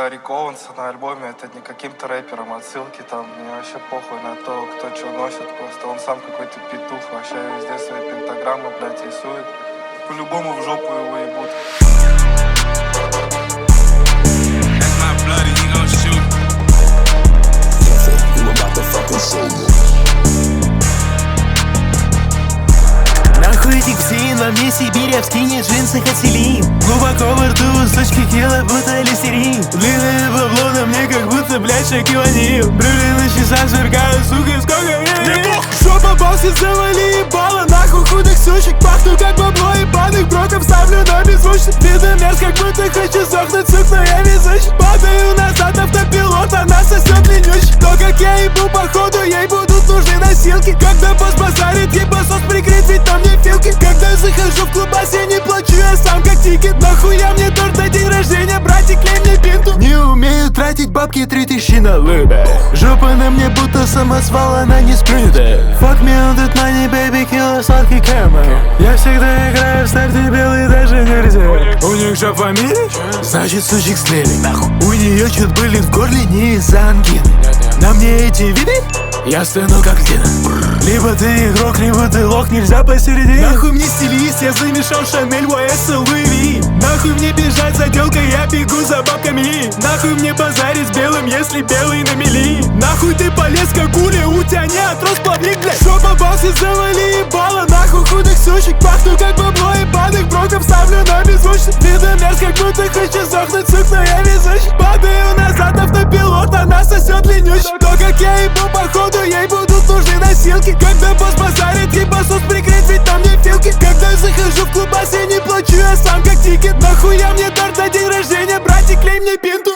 про Рико Оуэнса на альбоме, это не каким-то рэпером, отсылки там, мне вообще похуй на то, кто что носит, просто он сам какой-то петух, вообще везде свои пентаграммы, блядь, рисует. По-любому в жопу его ебут. Нахуй этих псин, во мне Сибирь, в скине джинсах от Селин. Глубоко во рту, сучки кило, будто листерин. Длинное бабло на мне, как будто, блядь, шокиванил. Брюли на часах сверкают, сука, сколько времени. Жопа босси, завали ебало, нахуй худых сучек. Пахну как бабло ебаных броков, ставлю на беззвучно. Видно мерз, как будто хочу сохнуть, сук, но я везуч. Падаю назад, автопилот, она сосет ленюч. То, как я ебу, походу, ей будут нужны носилки. Когда босс базарит, ебасос прикрыть, ведь там не филки. Когда захожу в клубасе, не плачу, я сам как тикет. Нахуя мне торт на день рождения, братик, лей мне пинту. Не умею тратить бабки, 3000 на лыбе. Жопа на мне будто самосвал, она не спринтер. Fuck me on that money, baby, kill сладкий кэмер. Я всегда играю в старте белый, даже нельзя. У них что, фамилия? Значит, сучек слили. У нее чуть были в горле, не из-за ангины. На мне эти виды? Я стану как Дина. Либо ты игрок, либо ты лох, нельзя посередине. Нахуй мне стилист, я замешал Шанель, YSL, Louis V. Нахуй мне бежать за делкой, я бегу за бабками. Нахуй мне базарить с белым, если белый на мели. Нахуй ты полез как гуля, у тебя не отрос плавник, блядь. Жопа босси, завали ебало, нахуй худых сучек. Пахну как бабло ебаных броков, ставлю на беззвучно. Видно мерз, как будто хочу сохнуть, сук, но я везуч. Падаю назад, автопилот, она сосет ленюч. То, как я ебу, походу, ей будут нужны носилки. Когда босс базарит, ебасос прикрыть, ведь там не филки. Когда захожу в клубасе, не плачу, я сам как тикет. Нахуя мне торт на день рождения, братик, лей мне пинту.